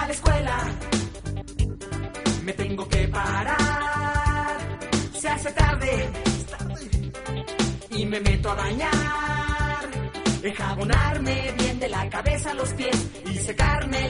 a la escuela, me tengo que parar. Se hace tarde y me meto a bañar, enjabonarme bien de la cabeza a los pies y secarme